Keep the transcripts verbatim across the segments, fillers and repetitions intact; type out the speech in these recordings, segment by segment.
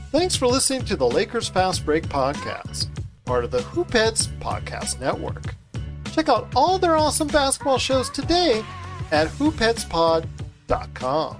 Thanks for listening to the Lakers Fast Break podcast, part of the Hoopheads Podcast Network. Check out all their awesome basketball shows today at hoopheads pod dot com.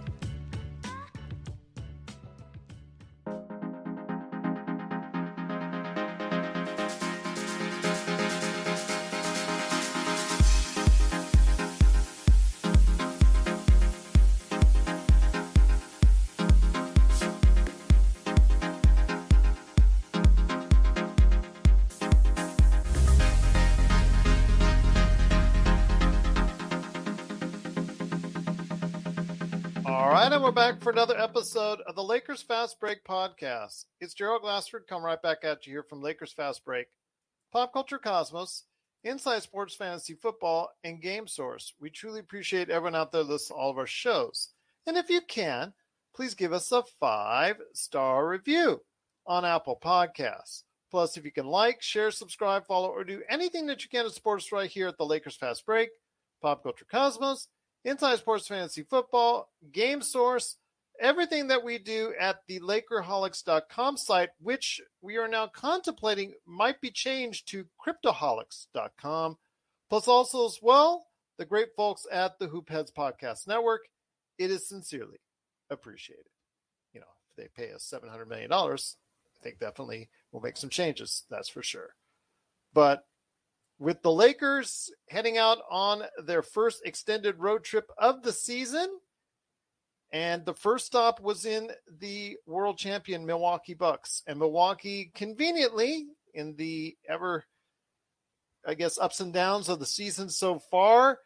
We're back for another episode of the Lakers Fast Break podcast. It's Gerald Glassford coming right back at you here from Lakers Fast Break, Pop Culture Cosmos, Inside Sports Fantasy Football, and Game Source. We truly appreciate everyone out there listening to all of our shows. And if you can, please give us a five-star review on Apple Podcasts. Plus, if you can like, share, subscribe, follow, or do anything that you can to support us right here at the Lakers Fast Break, Pop Culture Cosmos, Inside Sports Fantasy Football, Game Source, everything that we do at the Lakerholics dot com site, which we are now contemplating might be changed to Cryptoholics dot com. Plus also as well, the great folks at the Hoopheads Podcast Network. It is sincerely appreciated. You know, if they pay us seven hundred million dollars, I think definitely we'll make some changes. That's for sure. But with the Lakers heading out on their first extended road trip of the season, and the first stop was in the world champion Milwaukee Bucks. And Milwaukee, conveniently, in the ever, I guess, ups and downs of the season so far,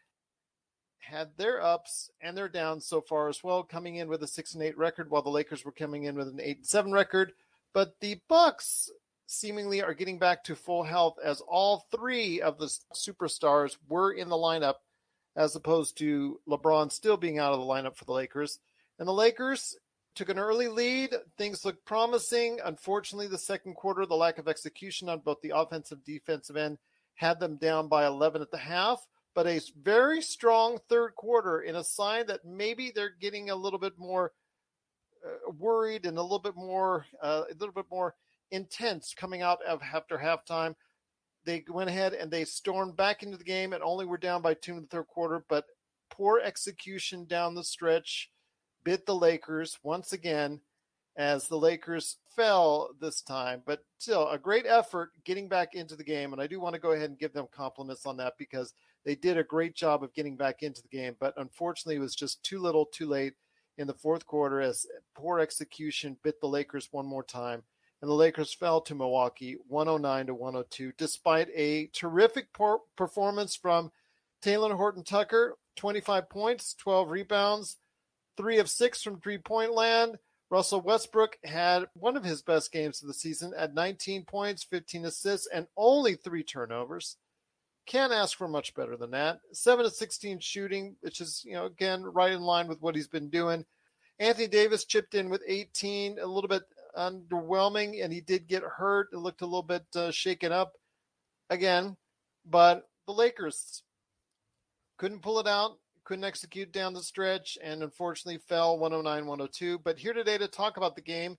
had their ups and their downs so far as well, coming in with a six and eight record, while the Lakers were coming in with an eight and seven record. But the Bucks seemingly are getting back to full health, as all three of the superstars were in the lineup, as opposed to LeBron still being out of the lineup for the Lakers. And the Lakers took an early lead. Things looked promising. Unfortunately, the second quarter, the lack of execution on both the offensive and defensive end had them down by eleven at the half. But a very strong third quarter, in a sign that maybe they're getting a little bit more uh, worried and a little bit more, uh, a little bit more intense coming out of after halftime. They went ahead and they stormed back into the game and only were down by two in the third quarter, but poor execution down the stretch bit the Lakers once again, as the Lakers fell this time. But still, a great effort getting back into the game, and I do want to go ahead and give them compliments on that, because they did a great job of getting back into the game. But unfortunately, it was just too little too late in the fourth quarter, as poor execution bit the Lakers one more time. And the Lakers fell to Milwaukee one oh nine to one oh two, despite a terrific performance from Talen Horton-Tucker, twenty-five points, twelve rebounds, three of six from three-point land. Russell Westbrook had one of his best games of the season at nineteen points, fifteen assists, and only three turnovers. Can't ask for much better than that. seven of sixteen shooting, which is, you know, again, right in line with what he's been doing. Anthony Davis chipped in with eighteen, a little bit underwhelming, and he did get hurt. It looked a little bit uh, shaken up again, but the Lakers couldn't pull it out, couldn't execute down the stretch, and unfortunately fell one oh nine one oh two. But here today to talk about the game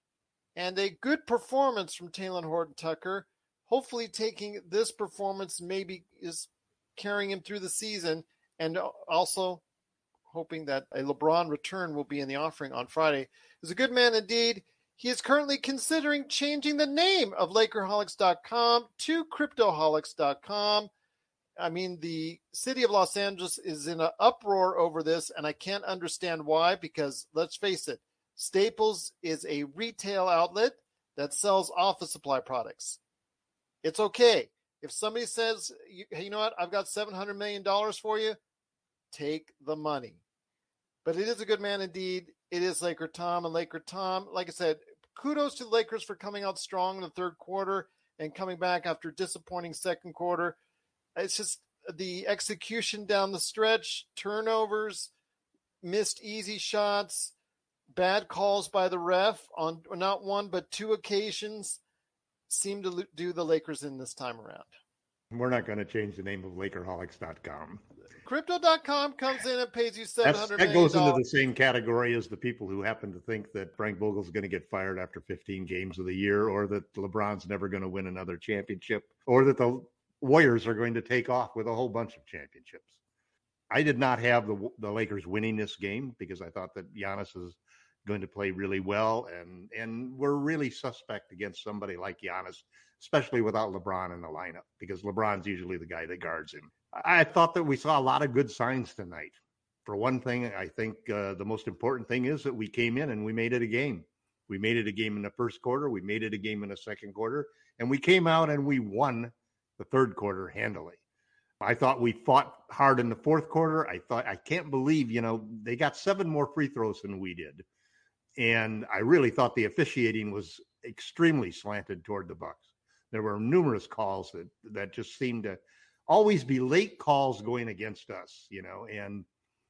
and a good performance from Talen Horton-Tucker, hopefully taking this performance maybe is carrying him through the season, and also hoping that a LeBron return will be in the offering on Friday. Is a good man indeed. He is currently considering changing the name of Lakerholics dot com to Cryptoholics dot com. I mean, the city of Los Angeles is in an uproar over this, and I can't understand why, because let's face it, Staples is a retail outlet that sells office supply products. It's okay. If somebody says, hey, you know what, I've got seven hundred million dollars for you, take the money. But it is a good man indeed. It is Laker Tom, and Laker Tom, like I said, kudos to the Lakers for coming out strong in the third quarter and coming back after a disappointing second quarter. It's just the execution down the stretch, turnovers, missed easy shots, bad calls by the ref on not one but two occasions seem to do the Lakers in this time around. We're not going to change the name of Lakerholics dot com. Crypto dot com comes in and pays you seven hundred That's, that million goes into dollars. the same category as the people who happen to think that Frank Vogel's going to get fired after fifteen games of the year, or that LeBron's never going to win another championship, or that the Warriors are going to take off with a whole bunch of championships. I did not have the the Lakers winning this game because I thought that Giannis is going to play really well, and and we're really suspect against somebody like Giannis, especially without LeBron in the lineup, because LeBron's usually the guy that guards him. I thought that we saw a lot of good signs tonight. For one thing, I think uh, the most important thing is that we came in and we made it a game. We made it a game in the first quarter. We made it a game in the second quarter. And we came out and we won the third quarter handily. I thought we fought hard in the fourth quarter. I thought, I can't believe, you know, they got seven more free throws than we did. And I really thought the officiating was extremely slanted toward the Bucks. There were numerous calls that, that just seemed to always be late calls going against us, you know, and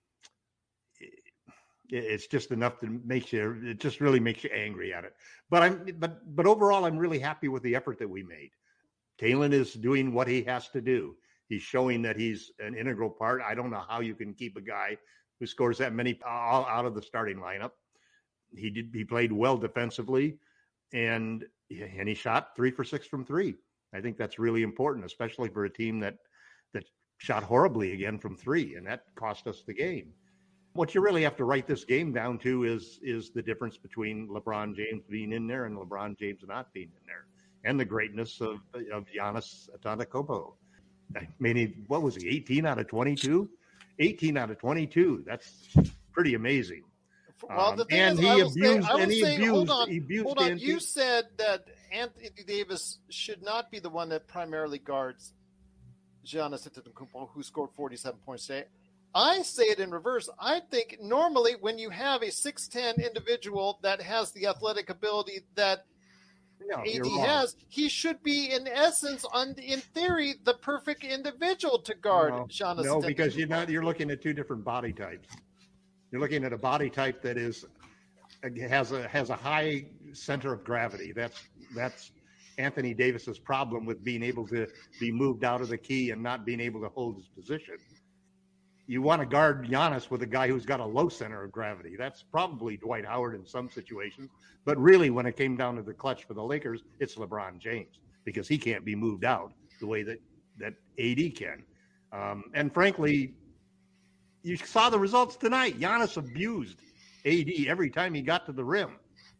it's just enough to make you, it just really makes you angry at it. But I'm, but, but overall, I'm really happy with the effort that we made. Talen is doing what he has to do. He's showing that he's an integral part. I don't know how you can keep a guy who scores that many all out of the starting lineup. He did, he played well defensively, and, and he shot three for six from three. I think that's really important, especially for a team that, that shot horribly again from three, and that cost us the game. What you really have to write this game down to is, is the difference between LeBron James being in there and LeBron James not being in there, and the greatness of, of Giannis Antetokounmpo. I mean, he, what was he, eighteen out of twenty-two? eighteen out of twenty-two. That's pretty amazing. Well, the Um, thing and is, he I will abused, say, I will and he say, abused, hold on, he abused hold on. Anthony. You said that Anthony Davis should not be the one that primarily guards Giannis Antetokounmpo, who scored forty-seven points today. I say it in reverse. I think normally when you have a six ten individual that has the athletic ability that No, A D you're wrong. has, he should be, in essence, on in theory, the perfect individual to guard No, Giannis. no, because you're Antetokounmpo. not. You're looking at two different body types. You're looking at a body type that is has a has a high center of gravity. That's that's Anthony Davis's problem with being able to be moved out of the key and not being able to hold his position. You want to guard Giannis with a guy who's got a low center of gravity. That's probably Dwight Howard in some situations, but really when it came down to the clutch for the Lakers, it's LeBron James, because he can't be moved out the way that, that A D can. Um, and frankly, you saw the results tonight. Giannis abused A D every time he got to the rim.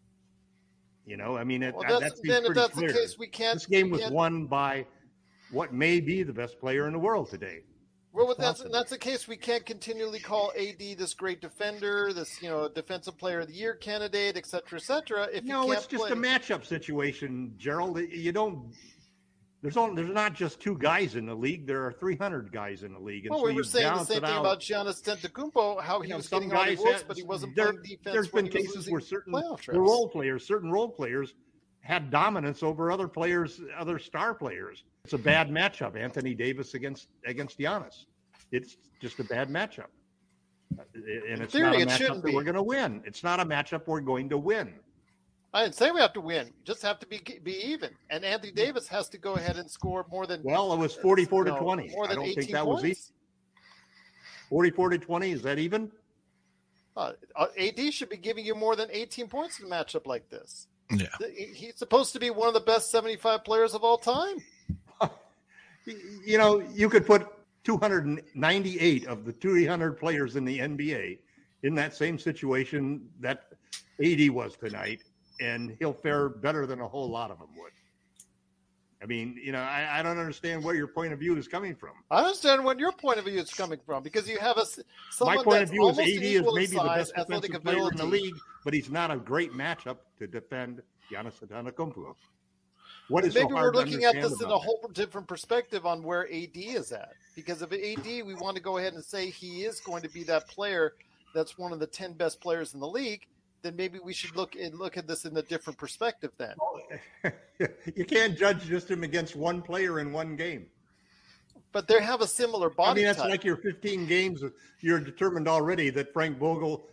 You know, I mean, it, Well, that's, that's, then if pretty that's clear. the case, we can't. This game we was can't- won by what may be the best player in the world today. Well, It's if that's possible. that's the case, we can't continually call A D this great defender, this you know defensive player of the year candidate, et cetera, et cetera. If No, you can't it's just play. a matchup situation, Gerald. You don't. There's only there's not just two guys in the league. There are three hundred guys in the league, and Well, so we were you saying the balance same it thing out. about Giannis Antetokounmpo, how he You know, was some getting all the guys looks, had- but he wasn't there- playing defense. There's when been he was cases losing where certain playoff the trips. role players, certain role players, had dominance over other players, other star players. It's a bad matchup. Anthony Davis against against Giannis. It's just a bad matchup, and it's theory, not a it matchup shouldn't that be. we're going to win. It's not a matchup we're going to win. I didn't say we have to win. We just have to be be even. And Anthony Davis has to go ahead and score more than Well, it was forty-four you to know, twenty. More I than don't eighteen think that points. was easy. forty-four to twenty, is that even? Uh, A D should be giving you more than eighteen points in a matchup like this. Yeah. He's supposed to be one of the best seventy-five players of all time. You know, you could put two hundred ninety-eight of the three hundred players in the N B A in that same situation that A D was tonight, and he'll fare better than a whole lot of them would. I mean, you know, I, I don't understand where your point of view is coming from. I understand what your point of view is coming from because you have a someone My point that's of view is almost A D is equal in maybe the size, best athletic defensive player in the ability. league, but he's not a great matchup to defend Giannis Antetokounmpo. What is Maybe so we're hard to looking at understand this in a about that? whole different perspective on where A D is at. Because if A D, we want to go ahead and say he is going to be that player that's one of the ten best players in the league, then maybe we should look and look at this in a different perspective then. You can't judge just him against one player in one game. But they have a similar I body mean, that's type. like your fifteen games. You're determined already that Frank Vogel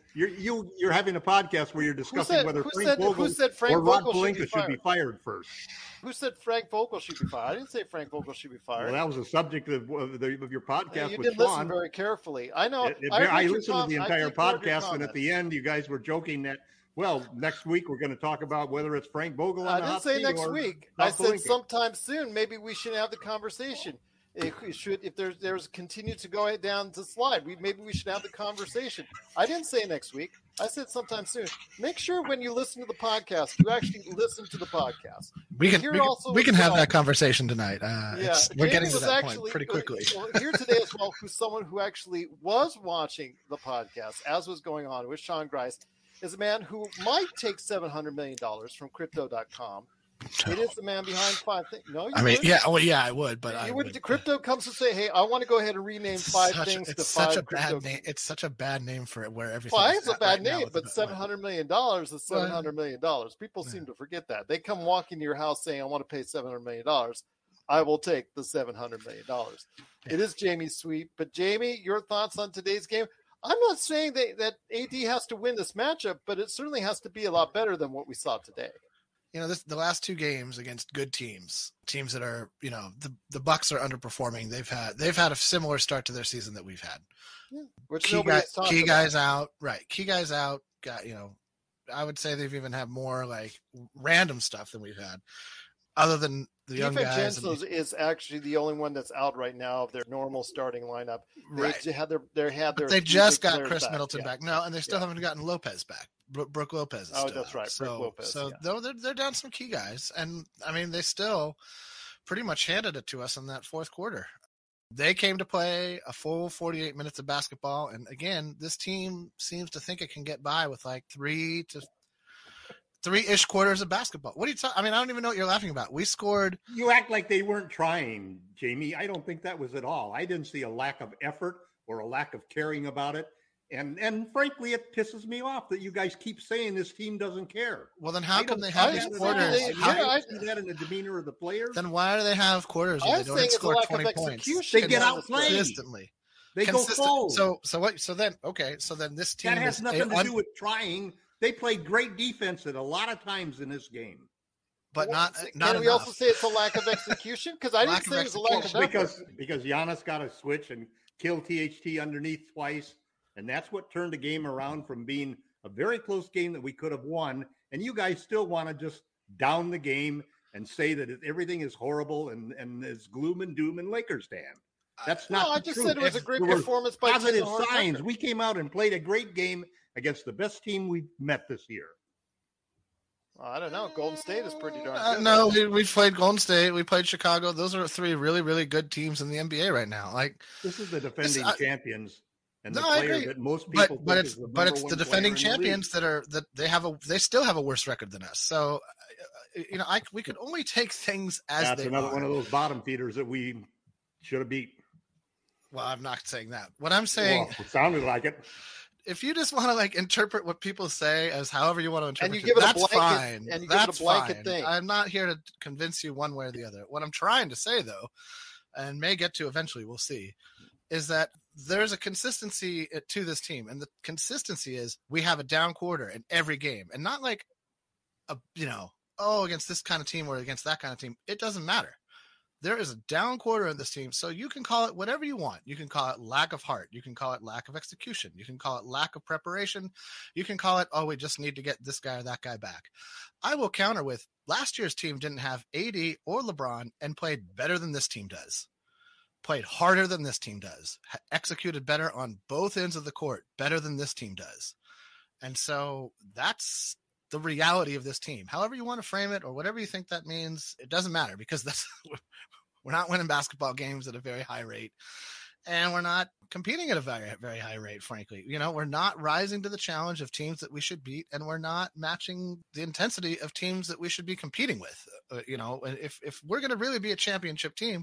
You're you you're having a podcast where you're discussing said- whether who Frank said- who Vogel said Frank or Rod Vogel should be Pelinka should be fired? fired first. Who said Frank Vogel should be fired? I didn't say Frank Vogel should be fired. Well, that was the subject of, of, the, of your podcast Hey, you with didn't Sean. listen very carefully. I know. It- it- I, I, read your listened com- to the I entire take care of your podcast, and at the comments. end, you guys were joking that, well, next week we're going to talk about whether it's Frank Vogel on I the didn't hot say seat next or week. Rod I said Pelinka. sometime soon. Maybe we should have the conversation. If we should, if there's there's continue to go down the slide, we maybe we should have the conversation. I didn't say next week. I said sometime soon. Make sure when you listen to the podcast, you actually listen to the podcast. We can Here we can, also we can as have well- that conversation tonight. Uh, Yeah, it's, we're Jamie getting to was that actually, point pretty quickly. Well, here today as well, who's someone who actually was watching the podcast as was going on with Sean Grice, is a man who might take seven hundred million dollars from crypto dot com. It is the man behind five things. No, you I mean, would? yeah, well, yeah, I would, but I you would, would. crypto comes to say, "Hey, I want to go ahead and rename It's five such, things it's to such five a crypto." bad name. It's such a bad name for it where everything. Well, is it's a at bad right now name, with but the- seven hundred million dollars is seven hundred million dollars. People Yeah. seem to forget that. They come walking to your house saying, "I want to pay seven hundred million dollars." I will take the seven hundred million dollars. Yeah. It is Jamie's sweep, but Jamie, your thoughts on today's game? I'm not saying that, that A D has to win this matchup, but it certainly has to be a lot better than what we saw today. You know, this the last two games against good teams, teams that are, you know, the the Bucks are underperforming. They've had they've had a similar start to their season that we've had. Which Key, nobody guy, has talked key about. guys out, right? Key guys out. Got you know, I would say they've even had more like random stuff than we've had, other than the young guys. and- DiVincenzo is actually the only one that's out right now of their normal starting lineup. They right. had their they had their But they few just big got players Chris back. Middleton Yeah. back. No, and they still Yeah. haven't gotten Lopez back. Bro- Brooke Lopez is Oh, still that's out. right, So, Brooke Lopez, so yeah. though they're they're down some key guys, and I mean they still pretty much handed it to us in that fourth quarter. They came to play a full forty-eight minutes of basketball, and again, this team seems to think it can get by with like three to three-ish quarters of basketball. What are you talking? I mean, I don't even know what you're laughing about. We scored. You act like they weren't trying, Jamie. I don't think that was at all. I didn't see a lack of effort or a lack of caring about it. And and frankly, it pisses me off that you guys keep saying this team doesn't care. Well, then how I come don't they see have I these didn't say quarters? they- How- yeah, I- I see that in the demeanor of the players. then why do they have quarters where I'm they don't saying it's a score lack of twenty points? execution. They get on this outplayed. play. Consistently. They go Consistent- cold. So so what? So then okay. So then this team that has is nothing a- to un- do with trying. They played great defense at a lot of times in this game. but not Can not we enough. also say it's a lack of execution? Because I Lack didn't of say it was a lack of effort. because because Giannis got a switch and killed T H T underneath twice, and that's what turned the game around from being a very close game that we could have won. And you guys still want to just down the game and say that it- everything is horrible and and it's gloom and doom in Lakers stand. That's not. No, I the just truth. said it was a If great there were performance by Tim positive Horton. signs. We came out and played a great game against the best team we've met this year. I don't know. Golden State is pretty darn Uh, good. no, we we played Golden State. We played Chicago. Those are three really really good teams in the N B A right now. Like, This is the defending I- champions and the No, I player agree. that most people. but but think it's is the but number it's one the player defending in the league. champions that are that they have a they still have a worse record than us. So, uh, you know, I we could only take things as That's they another are. one of those bottom feeders that we should have beat. Well, I'm not saying that. What I'm saying, Well, it sounded like it. if you just want to like interpret what people say as however you want to interpret you give it a that's blanket- fine. and you give it a That's blanket fine. thing. I'm not here to convince you one way or the other. What I'm trying to say, though, and may get to eventually, we'll see, is that there's a consistency to this team, and the consistency is we have a down quarter in every game, and not like a you know oh against this kind of team or against that kind of team. It doesn't matter. There is a down quarter in this team, so you can call it whatever you want. You can call it lack of heart. You can call it lack of execution. You can call it lack of preparation. You can call it, oh, we just need to get this guy or that guy back. I will counter with last year's team didn't have A D or LeBron and played better than this team does. Played harder than this team does. Ha- executed better on both ends of the court, better than this team does. And so that's the reality of this team. However you want to frame it or whatever you think that means, it doesn't matter because that's we're not winning basketball games at a very high rate. And we're not competing at a very, very high rate, frankly. You know, we're not rising to the challenge of teams that we should beat, and we're not matching the intensity of teams that we should be competing with. Uh, you know, if if we're going to really be a championship team,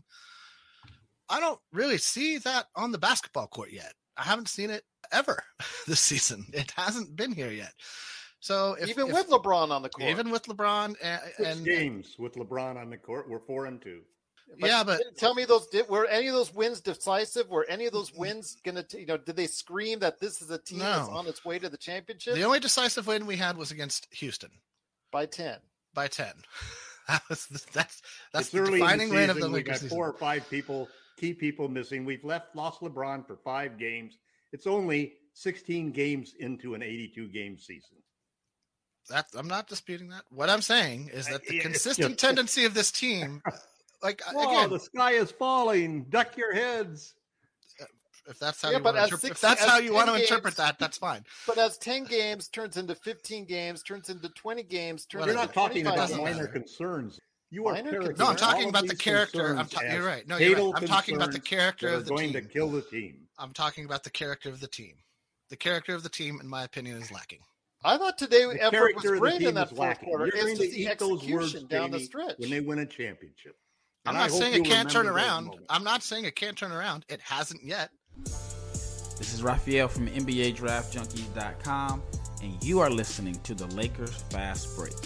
I don't really see that on the basketball court yet. I haven't seen it ever this season. It hasn't been here yet. So if, even if, with LeBron on the court. even with LeBron and, Six and games with LeBron on the court. We're four and two. But yeah, but tell me, those did, were any of those wins decisive? Were any of those wins going to, you know, did they scream that this is a team No. that's on its way to the championship? The only decisive win we had was against Houston by ten. By ten. That was the, that's that's it's the early defining in the win season. of the We've Lakers got season. four or five people, key people missing. We've left lost LeBron for five games. It's only sixteen games into an eighty-two game season. That I'm not disputing that. What I'm saying is that the It's consistent just- tendency of this team, like Oh, again, the sky is falling. Duck your heads. if that's how Yeah, you but want to as interpret, if six- that's as how you want to ten interpret games- that, that's fine. But as ten games turns into fifteen games, turns into twenty games, turns Well, You're into not talking twenty-five about doesn't games. minor matter. concerns. You are Minor characterizing No, I'm concerns. talking all about of the these character. I'm concerns ta- as you're right. No, you're fatal right. I'm talking about the concerns character that of are the going team. to kill the team. I'm talking about the character of the team. The character of the team, in my opinion, is lacking. I thought today The effort was character of the great in team that is fourth lacking. quarter. You're It's going to just the eat those words, execution down the Jamie, stretch. when they win a championship. I'm And I not hope saying it you'll can't turn remember those around. moments. I'm not saying it can't turn around. It hasn't yet. This is Raphael from N B A Draft Junkies dot com, and you are listening to the Lakers Fast Break.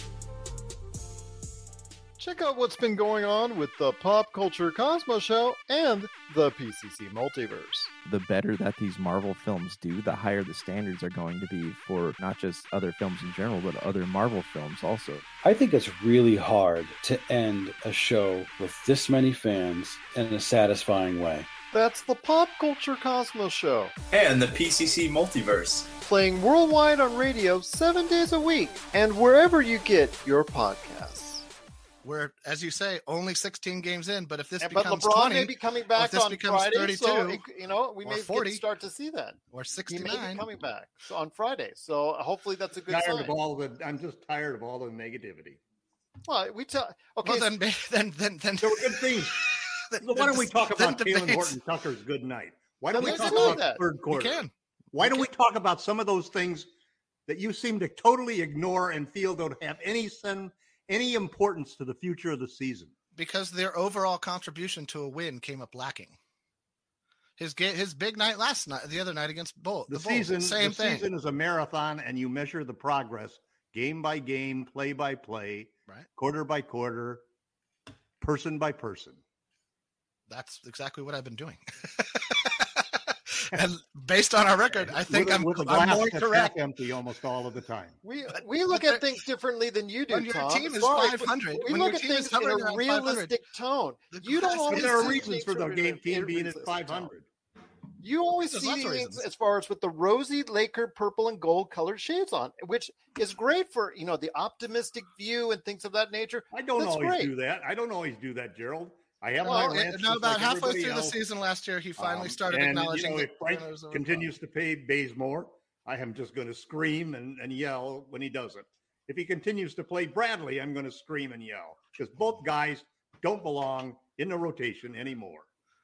Check out what's been going on with the Pop Culture Cosmos Show and the P C C Multiverse. The better that these Marvel films do, the higher the standards are going to be for not just other films in general, but other Marvel films also. I think it's really hard to end a show with this many fans in a satisfying way. That's the Pop Culture Cosmos Show, And the P C C Multiverse. playing worldwide on radio seven days a week and wherever you get your podcasts. We're, as you say, only sixteen games in, but if this And, but becomes LeBron twenty may be coming if back this on becomes Friday, so thirty-two it, you know we or may get forty to start to see that. or He may sixty-nine, be coming back so on Friday, so hopefully that's a good Tired sign. of all the, I'm just tired of all the negativity. Well, we tell okay. well, then, then, then, then, There were good things. then- So why don't we talk then about Taylor debates- Horton Tucker's good night? Why don't Then we let's talk do about that. the third You quarter? can. Why You don't we can. talk about some of those things that you seem to totally ignore and feel don't have any sen- any importance to the future of the season? Because their overall contribution to a win came up lacking. His ga- his big night last night, the other night against Bull, The, the, Bulls, season, same the thing. season is a marathon, and you measure the progress game by game, play by play, Right. quarter by quarter, person by person. That's exactly what I've been doing. And based on our record, I think with, a- I'm, with a I'm glass more that's correct. half empty almost all of the time. We we look at things differently than you do, When your Tom. team is Sorry, five hundred, We when look your at team is things in hovering a around five hundred, realistic tone. the You don't glass- always But there are see reasons things for the from a game team being at realistic five tone. hundred. You always There's see lots of things reasons. as far as with the rosy Laker purple and gold colored shades on, which is great for you know the optimistic view and things of that nature. I don't That's always great. do that. I don't always do that, Gerald. I have Well, my it- rants no, just about like halfway everybody through the else. season last year, he finally Um, started and, acknowledging you know, that if Frank there was a continues to pay Bazemore, I am just going to scream and, and yell when he doesn't. If he continues to play Bradley, I'm going to scream and yell because both guys don't belong in the rotation anymore.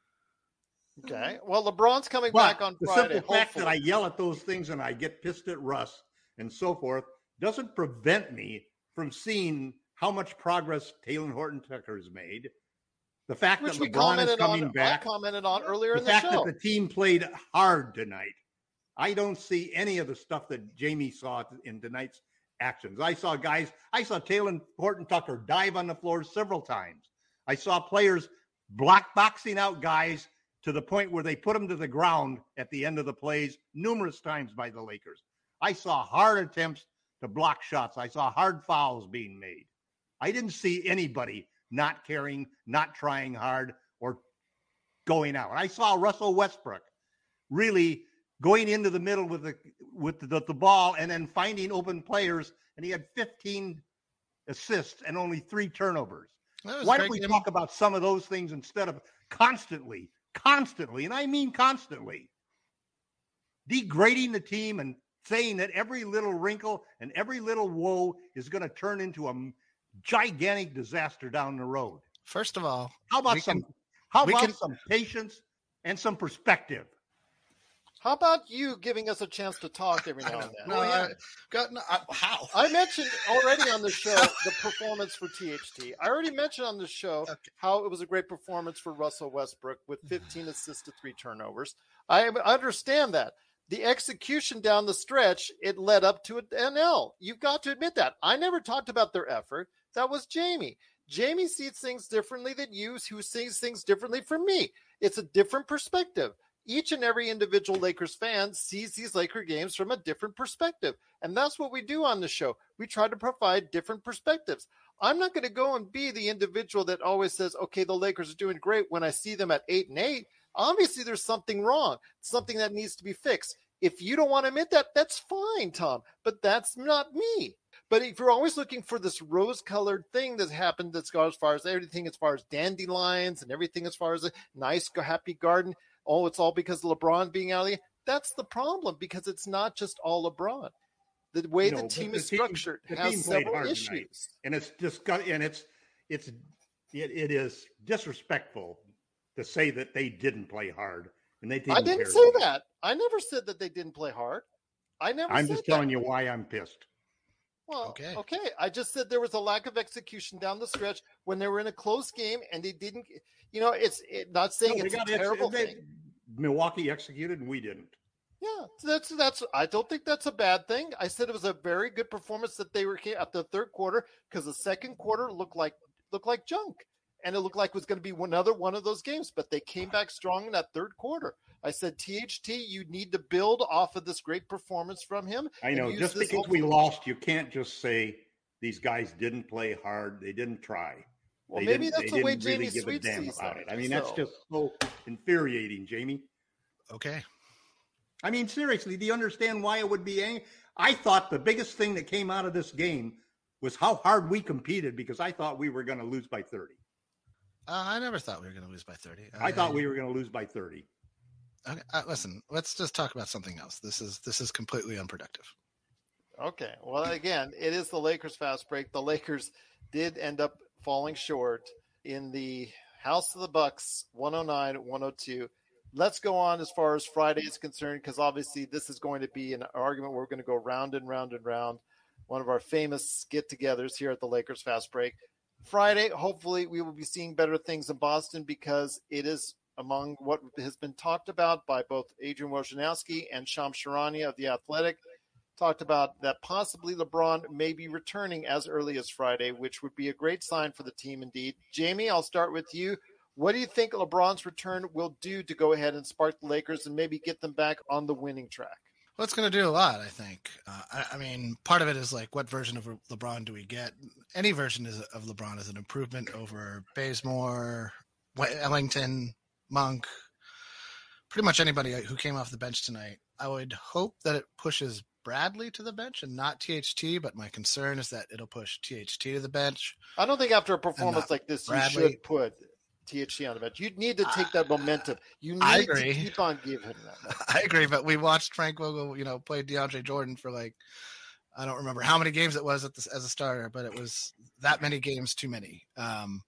Okay. Well, LeBron's coming But back on the Friday. simple fact that I hopefully. yell at those things and I get pissed at Russ and so forth doesn't prevent me from seeing how much progress Taylor Horton Tucker has made. The fact which that we LeBron is commented coming on. back. I commented on earlier The in the fact show. that the team played hard tonight. I don't see any of the stuff that Jamie saw in tonight's actions. I saw guys, I saw Taylor Horton Tucker dive on the floor several times. I saw players block boxing out guys to the point where they put them to the ground at the end of the plays numerous times by the Lakers. I saw hard attempts to block shots. I saw hard fouls being made. I didn't see anybody not caring, not trying hard, or going out. I saw Russell Westbrook really going into the middle with the with the, the ball and then finding open players, and he had fifteen assists and only three turnovers. That was a Why great don't we game. talk about some of those things instead of constantly, constantly, and I mean constantly, degrading the team and saying that every little wrinkle and every little woe is going to turn into a gigantic disaster down the road? First of all, How about we some? can- how we about can- some patience and some perspective? How about you giving us a chance to talk every now and then? no, I, got, no, I, how? I mentioned already on the show the performance for T H T. I already mentioned on the show Okay. how it was a great performance for Russell Westbrook with fifteen assists to three turnovers. I understand that. The execution down the stretch, it led up to an L. You've got to admit that. I never talked about their effort. That was Jamie. Jamie sees things differently than you, who sees things differently from me. It's a different perspective. Each and every individual Lakers fan sees these Laker games from a different perspective. And that's what we do on the show. We try to provide different perspectives. I'm not going to go and be the individual that always says, okay, the Lakers are doing great when I see them at eight and eight. Obviously, there's something wrong, something that needs to be fixed. If you don't want to admit that, that's fine, Tom, but that's not me. But if you're always looking for this rose-colored thing that's happened that's got as far as everything, as far as dandelions and everything as far as a nice, happy garden, oh, it's all because of LeBron being out of the – that's the problem, because it's not just all LeBron. The way No, the but team the is team- structured the has team played several hard issues. tonight. And it's just and it's it's it, it is disrespectful to say that they didn't play hard and they didn't. I didn't care say about it. that. I never said that they didn't play hard. I never I'm said just that. telling you why I'm pissed. Well, Okay. okay. I just said there was a lack of execution down the stretch when they were in a close game and they didn't, you know, it's it, not saying No, they it's a got ex- terrible they- thing. Milwaukee executed and we didn't. Yeah, so that's that's. I don't think that's a bad thing. I said it was a very good performance that they were at the third quarter, because the second quarter looked like looked like junk, and it looked like it was going to be another one of those games. But they came back strong in that third quarter. I said, T H T, you need to build off of this great performance from him. I and know. use Just this because whole- we lost, you can't just say these guys didn't play hard. They didn't try. Well, They maybe didn't- that's they the way didn't really Jamie give a Sweet damn sees about that. it. I mean, that's So- just so infuriating, Jamie. Okay. I mean, seriously, do you understand why it would be angry? I thought the biggest thing that came out of this game was how hard we competed, because I thought we were going to lose by thirty. Uh, I never thought we were going to lose by thirty. I thought we were going to lose by thirty. Okay, uh, listen, let's just talk about something else. This is this is completely unproductive. Okay. Well, again, it is the Lakers fast break. The Lakers did end up falling short in the House of the Bucks, one oh nine one oh two. Let's go on as far as Friday is concerned, because obviously this is going to be an argument where we're going to go round and round and round. One of our famous get-togethers here at the Lakers fast break. Friday, hopefully we will be seeing better things in Boston, because it is among what has been talked about by both Adrian Wojnarowski and Shams Charania of The Athletic. Talked about that possibly LeBron may be returning as early as Friday, which would be a great sign for the team indeed. Jamie, I'll start with you. What do you think LeBron's return will do to go ahead and spark the Lakers and maybe get them back on the winning track? Well, it's going to do a lot, I think. Uh, I, I mean, part of it is like, what version of LeBron do we get? Any version is, of LeBron is an improvement over Bazemore, Ellington, Monk, pretty much anybody who came off the bench tonight. I would hope that it pushes Bradley to the bench and not T H T, but my concern is that it'll push T H T to the bench. I don't think after a performance not like this, Bradley. you should put T H T on the bench. You need to take that momentum. You need I to agree. keep on giving him that. I agree, but we watched Frank Vogel, you know, play DeAndre Jordan for like, I don't remember how many games it was at the, as a starter, but it was that many games too many. Um,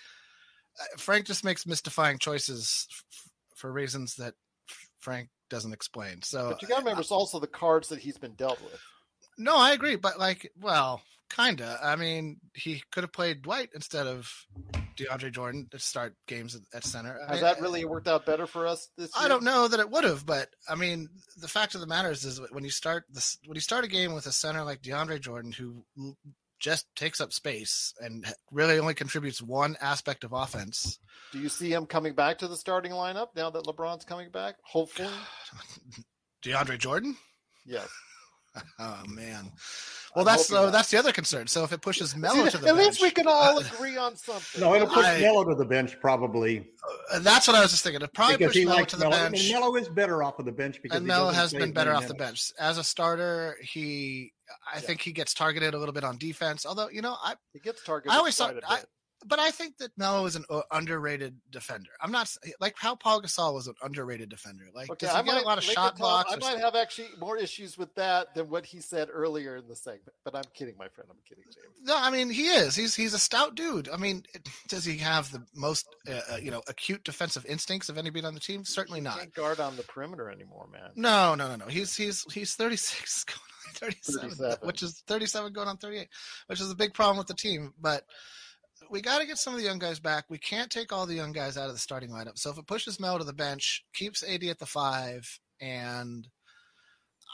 Frank just makes mystifying choices f- for reasons that Frank doesn't explain. So, But you got to remember, it's also the cards that he's been dealt with. no, I agree, but like, well, kinda. I mean, he could have played Dwight instead of DeAndre Jordan to start games at, at center. I Has mean, that really worked out better for us this year? I don't know that it would have, but I mean, the fact of the matter is, is when you start this, when you start a game with a center like DeAndre Jordan, who l- just takes up space and really only contributes one aspect of offense. Do you see him coming back to the starting lineup now that LeBron's coming back? Hopefully. DeAndre Jordan? Yes. Oh man. Well, I'm that's hoping uh, not. that's the other concern. So if it pushes Melo See, to the at bench, least we can all agree on something. No, it'll push I- Melo to the bench probably, uh, that's what I was just thinking. It probably because push he Melo likes to the Melo. bench. And Melo is better off of the bench because And he Melo doesn't has play been as better many off the minutes. bench as a starter. He, I think he gets targeted a little bit on defense. Although, you know, I He gets targeted I always quite thought, a I, bit. but I think that Melo is an uh, underrated defender. I'm not s- like how Paul Gasol was an underrated defender. Like, Okay, does he I get might, a lot of Laker shot Tom, blocks? I or might have actually more issues with that than what he said earlier in the segment. But I'm kidding, my friend. I'm kidding, James. No, I mean he is. He's he's a stout dude. I mean, it, does he have the most uh, uh, you know acute defensive instincts of anybody on the team? Certainly He not. can't guard on the perimeter anymore, man. No, no, no, no. He's he's he's thirty-six going on thirty-seven, thirty-seven. which is thirty-seven going on thirty-eight, which is a big problem with the team. But we got to get some of the young guys back. We can't take all the young guys out of the starting lineup. So if it pushes Mel to the bench, keeps A D at the five, and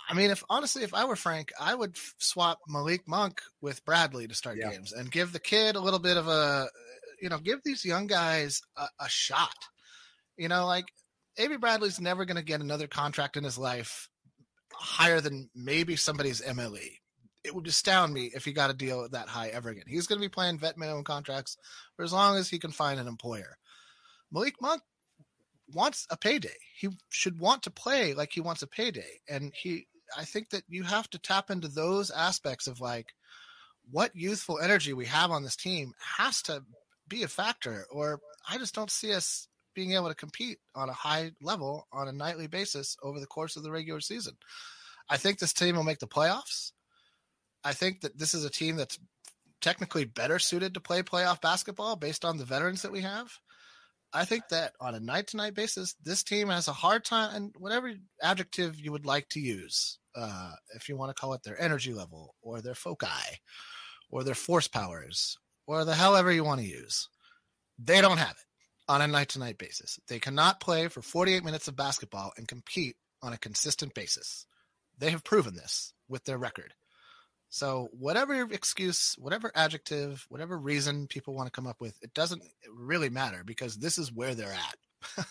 I mean, if honestly, if I were Frank, I would f- swap Malik Monk with Bradley to start Yeah. games and give the kid a little bit of a, you know, give these young guys a, a shot. You know, like Avery Bradley's never going to get another contract in his life higher than maybe somebody's M L E. It would astound me if he got a deal that high ever again. He's going to be playing vet minimum contracts for as long as he can find an employer. Malik Monk wants a payday. He should want to play like he wants a payday. And he, I think that you have to tap into those aspects of like what youthful energy we have on this team has to be a factor, or I just don't see us being able to compete on a high level on a nightly basis over the course of the regular season. I think this team will make the playoffs. I think that this is a team that's technically better suited to play playoff basketball based on the veterans that we have. I think that on a night-to-night basis, this team has a hard time, and whatever adjective you would like to use, uh, if you want to call it their energy level or their foci or their force powers or the however you want to use, they don't have it on a night-to-night basis. They cannot play for forty-eight minutes of basketball and compete on a consistent basis. They have proven this with their record. So whatever excuse, whatever adjective, whatever reason people want to come up with, it doesn't really matter because this is where they're at.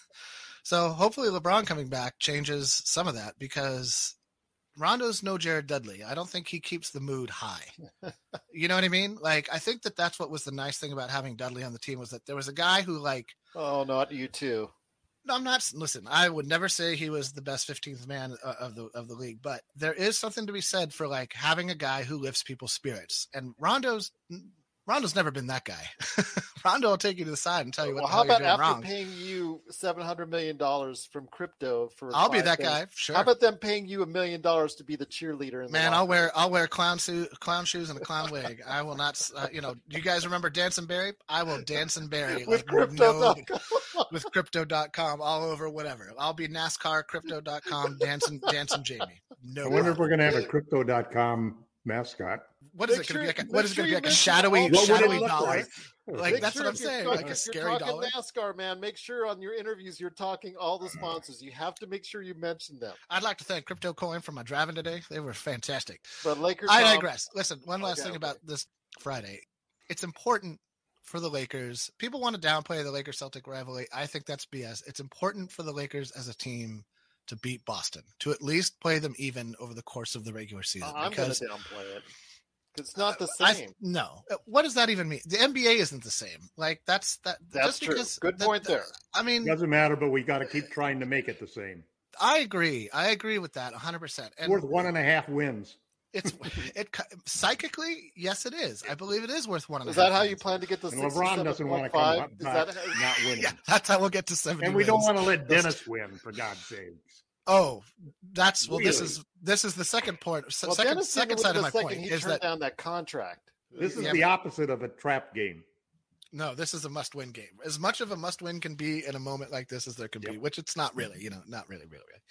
So hopefully LeBron coming back changes some of that because Rondo's no Jared Dudley. I don't think he keeps the mood high. You know what I mean? Like, I think that that's what was the nice thing about having Dudley on the team was that there was a guy who like, Oh, not you too. no, I'm not. Listen, I would never say he was the best fifteenth man of the of the league, but there is something to be said for like having a guy who lifts people's spirits. And Rondo's Rondo's never been that guy. Rondo will take you to the side and tell you what Well, the how hell you're about doing after wrong. paying you seven hundred million dollars from crypto for? I'll be five that days, guy. Sure. How about them paying you a million dollars to be the cheerleader? In the Man, I'll locker wear room? I'll wear clown suit, clown shoes, and a clown wig. I will not. Uh, you know, do you guys remember Dance and Barry? I will dance and Barry with like crypto. no, with crypto dot com all over whatever. I'll be NASCAR crypto dot com dancing dancing Jamie. No. I wonder if problem. we're going to have a crypto dot com mascot. What is Make it going to sure- be like? A, make what is it sure going to be you like? A mention shadowy, all- What would it shadowy look dollar? like? Like Make that's sure what I'm if you're saying. talking- Like a if you're scary talking dollar. NASCAR, man, make sure on your interviews you're talking all the sponsors. You have to make sure you mention them. I'd like to thank Crypto Coin for my driving today. They were fantastic. But Lakers. I Tom- digress. Listen, one last Okay, thing okay. about this Friday. It's important for the Lakers. People want to downplay the Lakers-Celtic rivalry. I think that's B S. It's important for the Lakers as a team to beat Boston, to at least play them even over the course of the regular season. I'm going because to downplay it. It's not the I- same. no. What does that even mean? The N B A isn't the same. Like that's that. That's just true. because Good the- point the- there. I mean, Doesn't matter, but we got to keep trying to make it the same. I agree. I agree with that one hundred percent. It's worth one and a half wins. It's it psychically, yes, it is. I believe it is worth one. And a Is that half how you wins. plan to get the And LeBron doesn't want to come up Is not, that how- not winning. Yeah, that's how we'll get to seventy. And we don't wins. want to let Dennis win, for God's sakes. Oh, that's well. This Really? is this is the second point. Well, second Dennis second didn't side win of the my second point he is turned that down that contract. This is Yeah, the but- opposite of a trap game. no, this is a must-win game. As much of a must-win can be in a moment like this as there can be, Yep. which it's not really. You know, not really, really, really.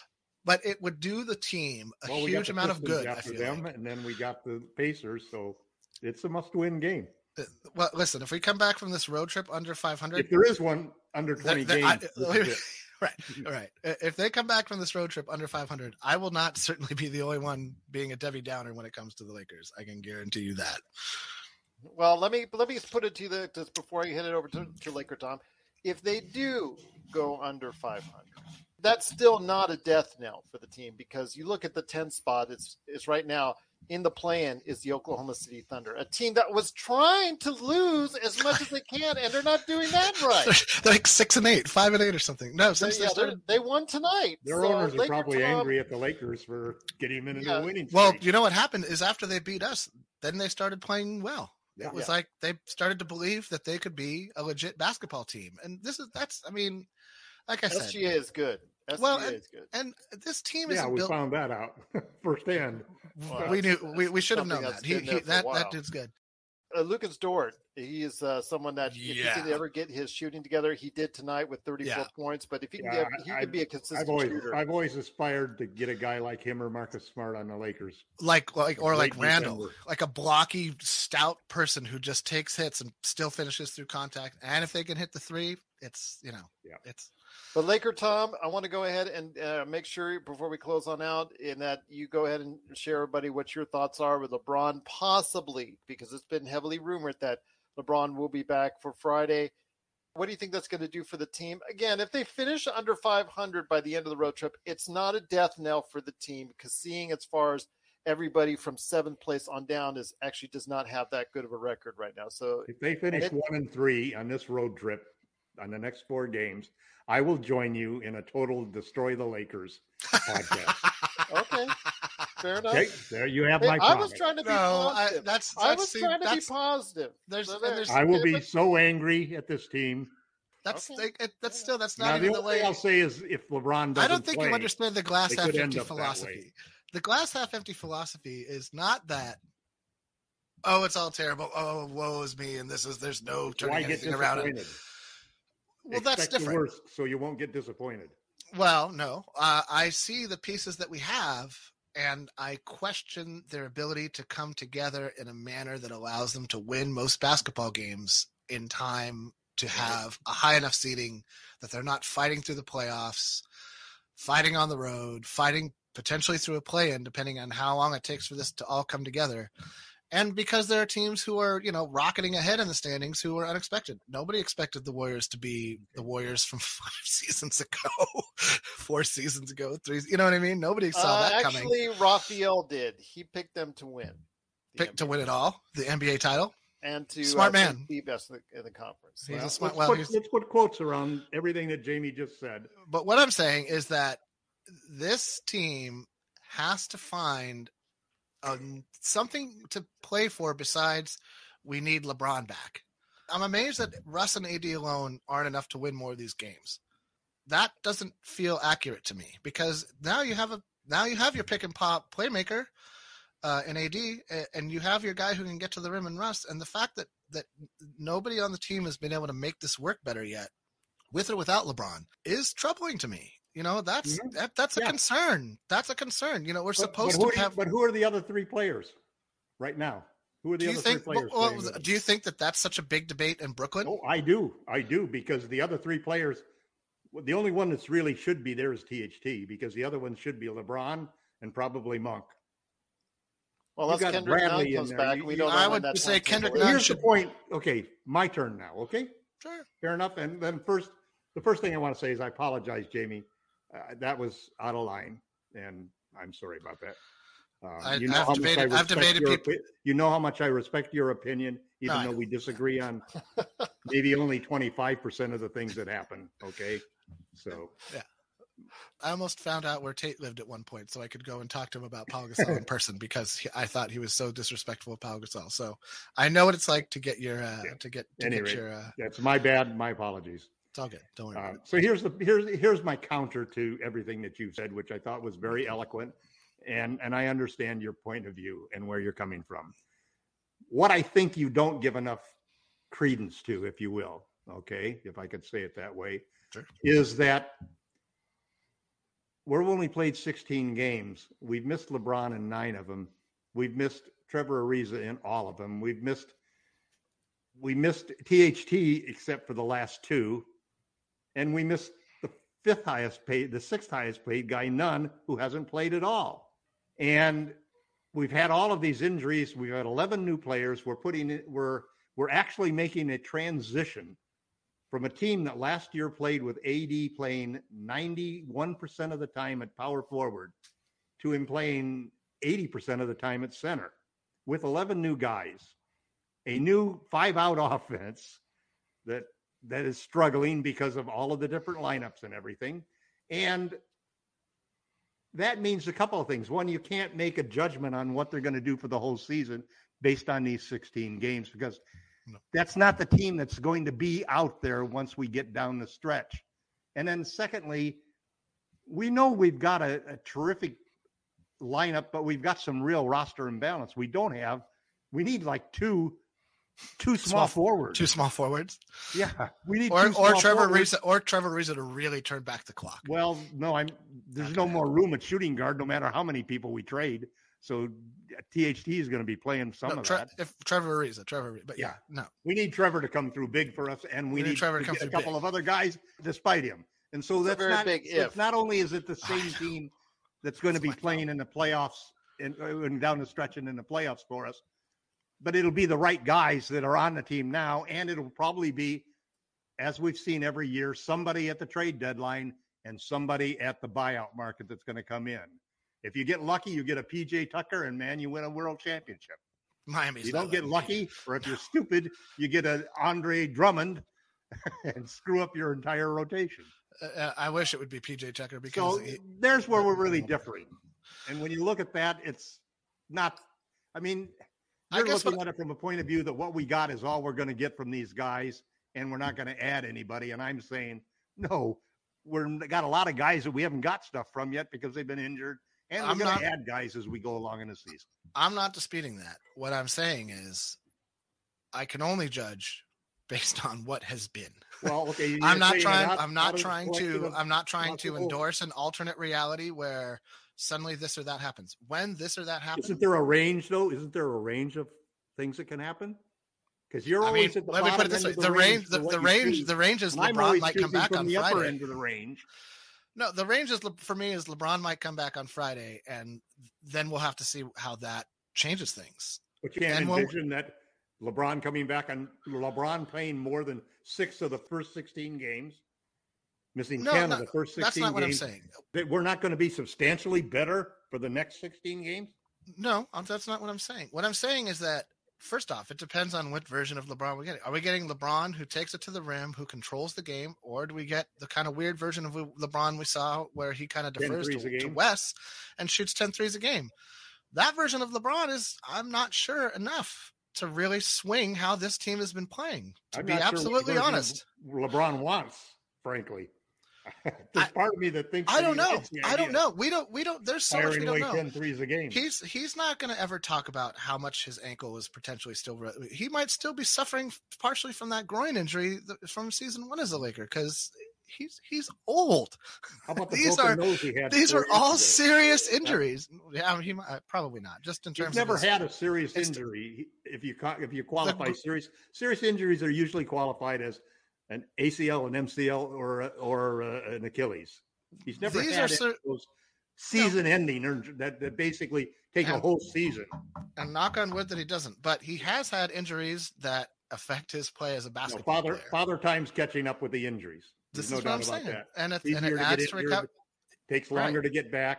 But it would do the team a Well, we got huge the amount of Pistons good. I after feel them, like. and then we got the Pacers, so it's a must-win game. Uh, Well, listen, if we come back from this road trip under five hundred, If there is one under twenty That- that- games, I- this is it. right, right. If they come back from this road trip under five hundred, I will not certainly be the only one being a Debbie Downer when it comes to the Lakers. I can guarantee you that. Well, let me let me put it to you the, just before you hit it over to, to Laker Tom. If they do go under five hundred, that's still not a death knell for the team because you look at the tenth spot. It's it's right now in the play-in is the Oklahoma City Thunder, a team that was trying to lose as much as they can, and they're not doing that right. They're like six and eight, five and eight, or something. No, They, since they yeah, started. they're- they won tonight. Their So, owners are Laker probably Tom- angry at the Lakers for getting them into Yeah. a winning Well, streak. you know what happened is after they beat us, then they started playing well. Yeah. It was Yeah. like they started to believe that they could be a legit basketball team, and this is that's. I mean, like I said, S G A is good. S G A Well, is good. and this team yeah, isn't we built. found that out firsthand. Well, we knew that's- we, we should have something known that's that. He, been he there for a that while. that dude's good. Uh, Lucas Dort, he is uh, someone that if he Yeah. can ever get his shooting together, he did tonight with thirty-four Yeah. points. But if he can Yeah, get, he I- could be a consistent I've always, shooter. I've always aspired to get a guy like him or Marcus Smart on the Lakers. Like like or like Great Randall, defender. like a blocky, stout person who just takes hits and still finishes through contact. And if they can hit the three, It's, you know, Yeah. it's. But Laker Tom, I want to go ahead and uh, make sure before we close on out in that you go ahead and share everybody what your thoughts are with LeBron possibly, because it's been heavily rumored that LeBron will be back for Friday. What do you think that's going to do for the team? Again, if they finish under five hundred by the end of the road trip, it's not a death knell for the team, because seeing as far as everybody from seventh place on down is actually does not have that good of a record right now. So if they finish it, one and three on this road trip on the next four games, I will join you in a total destroy the Lakers podcast. Okay, fair enough. Okay, there you have Hey, my I promise. was trying to be No, I, positive. that's, that's I was see, trying to be that's, positive. There's, So and there- there's, I will be but- so angry at this team. that's, Okay. it, that's still, that's Now, not the even the only thing way. I'll say is if LeBron doesn't I don't think play, you understand the glass they half could end empty up that way. philosophy. The glass half empty philosophy is not that, oh, it's all terrible. Oh, woe is me. And this is, there's no turning why get anything around it. disappointed? Well, that's Expect the different. worst, so you won't get disappointed. Well, no, uh, I see the pieces that we have, and I question their ability to come together in a manner that allows them to win most basketball games in time to have a high enough seeding that they're not fighting through the playoffs, fighting on the road, fighting potentially through a play-in, depending on how long it takes for this to all come together. And because there are teams who are, you know, rocketing ahead in the standings who are unexpected. Nobody expected the Warriors to be the Warriors from five seasons ago, four seasons ago, three. You know what I mean? Nobody saw Uh, that coming. actually, Raphael did. He picked them to win. the Picked to N B A win it all, the N B A title. and to Smart uh, man. be best in the, in the conference. He's Well, a smart. Let's, Well, put, he's, let's put quotes around everything that Jamie just said. but what I'm saying is that this team has to find um, something to play for besides we need LeBron back. I'm amazed that Russ and A D alone aren't enough to win more of these games. That doesn't feel accurate to me, because now you have a now you have your pick and pop playmaker uh, in A D, and you have your guy who can get to the rim and Russ. And the fact that that nobody on the team has been able to make this work better yet, with or without LeBron, is troubling to me. You know, that's Mhm. that, that's a Yeah. concern. That's a concern. You know, we're But, supposed but who to do you- have. but who are the other three players right now? Who are the Do you other think? three players? well, playing with them? do you think that that's such a big debate in Brooklyn? Oh, I do. I do, because the other three players, the only one that's really should be there is T H T, because the other one should be LeBron and probably Monk. well, You unless got Kendrick Bradley Nunn in comes there. back, You- we you- don't know I when would that say timetable Kendrick is. Nunn Here's should- the point. Okay, my turn now. Okay, Sure. fair enough. And then first, the first thing I want to say is I apologize, Jamie. Uh, that was out of line, and I'm sorry about that. Um, I- you know I've how debated- much I I've respect debated your, people- opi- You know how much I respect your opinion, even No, I though know. we disagree on maybe only twenty-five percent of the things that happen. Okay, so I almost found out where Tate lived at one point, so I could go and talk to him about Pau Gasol in person, because he, I thought he was so disrespectful of Pau Gasol. So I know what it's like to get your uh, Yeah. to get to Any get rate, your. Uh, that's my bad. My apologies. it's all good. Don't worry. about Um, it. so here's the here's here's my counter to everything that you've said, which I thought was very eloquent, and and I understand your point of view and where you're coming from. What I think you don't give enough credence to, if you will, okay, if I could say it that way, Sure. is that we've only played sixteen games. We've missed LeBron in nine of them. We've missed Trevor Ariza in all of them. We've missed we missed T H T except for the last two. And we missed the fifth highest paid, the sixth highest paid guy, Nunn, who hasn't played at all. And we've had all of these injuries. We've had eleven new players. We're putting it, we're, we're actually making a transition from a team that last year played with A D playing ninety-one percent of the time at power forward to him playing eighty percent of the time at center with eleven new guys, a new five out offense that that is struggling because of all of the different lineups and everything. And that means a couple of things. One, you can't make a judgment on what they're going to do for the whole season based on these sixteen games, because No. that's not the team that's going to be out there once we get down the stretch. And then secondly, we know we've got a, a terrific lineup, but we've got some real roster imbalance. We don't have, we need like two Two small, Small- forwards. Two small forwards, Yeah, we need or two or small Trevor forwards. Ariza, or Trevor Ariza to really turn back the clock. Well, no, I'm. There's Not no gonna more room at shooting guard, no matter how many people we trade. So T H T is going to be playing some No, of Tre- that. If Trevor Ariza, Trevor Ariza, but yeah, Yeah. no. We need Trevor to come through big for us, and we, We need need, Trevor to to come get a through couple big. of other guys despite him. And so It's a that's very not big so if. it's not only is it the same team that's going to be playing in the playoffs and, and down the stretch and in the playoffs for us, but it'll be the right guys that are on the team now, and it'll probably be, as we've seen every year, somebody at the trade deadline and somebody at the buyout market that's going to come in. If you get lucky, you get a P J Tucker, and man, you win a world championship. Miami's You not don't get letting lucky, or if you're stupid, you get an Andre Drummond and screw up your entire rotation. Uh, I wish it would be P J Tucker because So he, there's where we're really differing. And when you look at that, it's not, I mean, I you're guess looking what- at it from a point of view that what we got is all we're going to get from these guys, and we're not going to add anybody. And I'm saying, no, we're got a lot of guys that we haven't got stuff from yet because they've been injured. And we're I'm going not- to add guys as we go along in the season. I'm not disputing that. What I'm saying is I can only judge based on what has been. Well, okay. you're I'm not saying trying that out- I'm out not of the trying collective to of I'm not trying to possible- endorse an alternate reality where suddenly this or that happens. When this or that happens, Isn't there a range, though? Isn't there a range of things that can happen? Because you're I mean, always at the let me put it bottom this way: end of the range, for the, what the you range, choose. the range is And I'm LeBron always might come choosing back from on the upper Friday. end of the range. No, the range is Le- for me is LeBron might come back on Friday, and then we'll have to see how that changes things. But you can't And when- envision that LeBron coming back on LeBron playing more than six of the first sixteen games, missing No, ten no, of the first That's sixteen not what I'm games. saying. That we're not going to be substantially better for the next sixteen games. No, um, that's not what I'm saying. What I'm saying is that first off, it depends on what version of LeBron we're getting. Are we getting LeBron who takes it to the rim, who controls the game, or do we get the kind of weird version of LeBron we saw where he kind of ten defers threes to, a to game. Wes and shoots ten threes a game? That version of LeBron is, I'm not sure, enough to really swing how this team has been playing, to I'm be not sure what absolutely version of honest. LeBron wants, frankly. There's I- part of me that thinks I that don't he know. likes the I idea don't of know. We don't, we don't, there's so much firing we away don't know. ten threes a game. He's he's not going to ever talk about how much his ankle is potentially still. Re- he might still be suffering partially from that groin injury th- from season one as a Laker because he's he's old. How about the these broken are nose he had? these four are years all ago? serious injuries. Yeah, I mean, he might, uh, probably not. Just in terms He's never of his, had a serious it's- injury. If you ca- if you qualify gr- serious serious injuries are usually qualified as an A C L, an M C L, or a- or uh, an Achilles. He's never These had are cer- those season-ending or that that basically take a And- whole season. and knock on wood that he doesn't. But he has had injuries that affect his play as a No, basketball father player. father time's catching up with the injuries. There's This no is what doubt I'm about saying, that. and it, It's and it easier to get adds to injured. recover. Takes Right. longer to get back.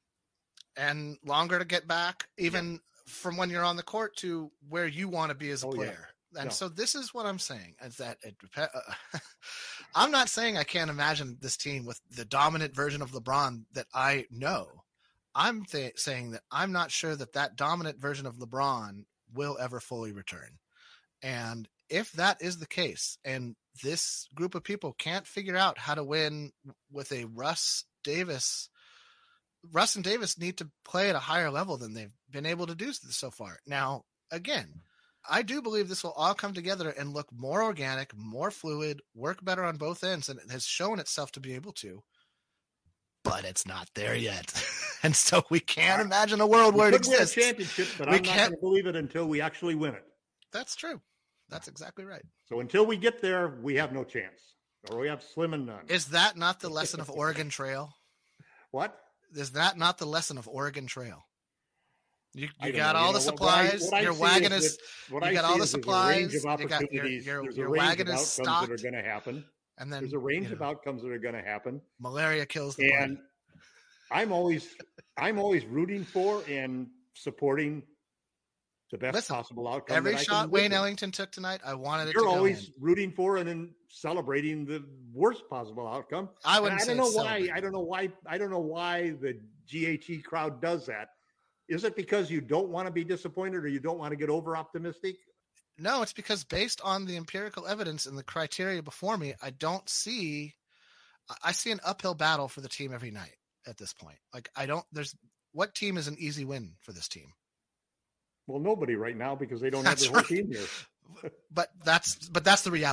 and longer to get back, even from when you're on the court to where you want to be as a Oh, yeah. player. And No. so this is what I'm saying is that it depends. I'm not saying I can't imagine this team with the dominant version of LeBron that I know. I'm th- saying that I'm not sure that that dominant version of LeBron will ever fully return. And if that is the case, and this group of people can't figure out how to win with a Russ Davis, Russ and Davis need to play at a higher level than they've been able to do so far. Now, again, I do believe this will all come together and look more organic, more fluid, work better on both ends, and it has shown itself to be able to. But it's not there yet. And so we can't imagine a world where it We could win a exists. championship, but We I'm not can't- going to believe it until we actually win it. That's true. That's exactly right. So until we get there, we have no chance, or we have slim and none. Is that not the lesson of Oregon Trail? What? Is that not the lesson of Oregon Trail? You, I you don't got know. all You the know, what- what I- supplies. what I your see wagon is is. that- what you I got see all the is there's a range supplies, of you got your- opportunities. your- There's your a range wagon of is outcomes that stocked. are going to happen. And then There's a range you of know, outcomes that are going to happen. malaria kills the And party. I'm always, I'm always rooting for and supporting the best Listen, possible outcome. Every that I shot can Wayne envision. Ellington took tonight, I wanted it You're to go always in. rooting for and then celebrating the worst possible outcome. I And wouldn't I say don't know why. celebrate. I don't know why. I don't know why the G H E crowd does that. Is it because you don't want to be disappointed or you don't want to get over optimistic? No, it's because based on the empirical evidence and the criteria before me, I don't see. I- I see an uphill battle for the team every night at this point. Like I don't. There's what team is an easy win for this team? Well, nobody right now because they don't have That's their whole right. team here. But that's but that's the reality.